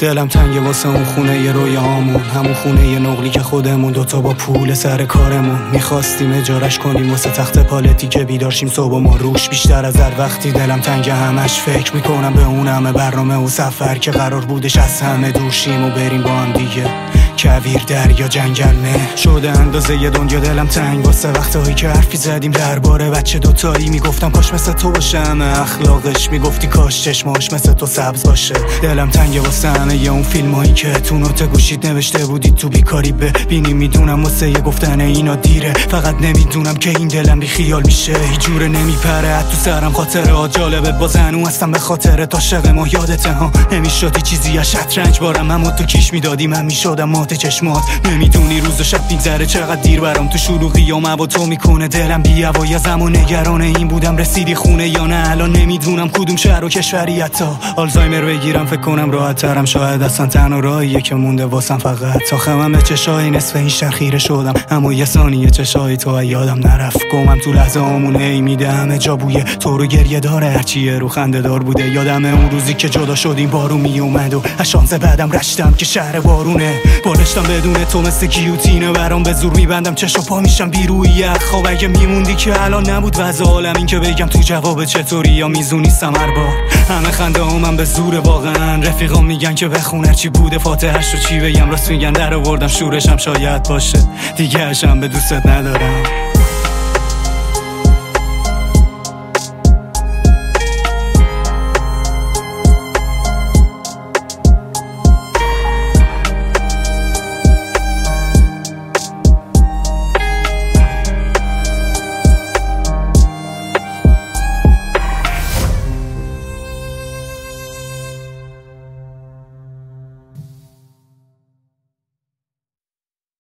دلم تنگه واسه اون خونه ی رویامون، همون خونه ی نقلی که خودمون دوتا با پول سر کارمون میخواستیم اجارش کنیم واسه تخت پالتی که بیدارشیم صبح و ما روش. بیشتر از هر وقتی دلم تنگه همش فکر میکنم به اون همه برنامه و سفر که قرار بودش از همه دورشیم و بریم با هم دیگه. کویر دریا جنگل نه شده اندازه ی دنیا دلم تنگ واسه وقتایی که حرفی زدیم درباره بچه دوتایی. میگفتم کاش مثل تو باشه همه اخلاقش، میگفتی کاش چشماش مثل تو سبز باشه. دلم تنگه واسه همه ی اون فیلمایی که تو نوت گوشید نوشته بودی تو بیکاری ببینی. میدونم واسه ی گفتن اینا دیره، فقط نمیدونم که این دلم بی خیال میشه. هیچ جوره نمیپره تو سرم خاطره جالبه بازنو هستم به خاطر تا عاشق ما یادته ها. نمیشدی چیزی از شطرنج بارم اما تو کیش میدادی من میشدم مات چشمات. نمیدونی روز و شب میگذره چقدر دیر برام تو شلوغی و با تو میکنه دلم بی هوای زمان نگران این بودم رسیدی خونه یا نه. الان نمیدونم کدوم شهر و کشوری، حتی آلزایمر بگیرم فکر کنم راحت ترم. شاید اصلا تنها راهیه که مونده واسم فقط تا خمم به چشای نصف این شهر خیره شدم، اما یه ثانیه چشای تو یادم نرفت. گمم تو لحظه آمون هی میده همه جا بوی تو رو گریه داره هرچیه رو خنده دار بوده. یادم اون روزی که جدا شدیم بارون میومد و از شانس بعدم رشتم که شهر بارونه. بالشتم بدون تو مثل گیوتینه برام به زور میبندم چشم و پا میشم بیرویی خواب. اگه میموندی که الان نبود وضع عالم این که بگم تو جواب چطوری یا میزونی سمر بار. همه خنده من به زور واقعا، رفیقام میگن که بخون هرچی بوده فاتحش رو چی بگم. راست میگن در آوردم شورشم شاید باشه دیگه اشم به دوستت ندارم.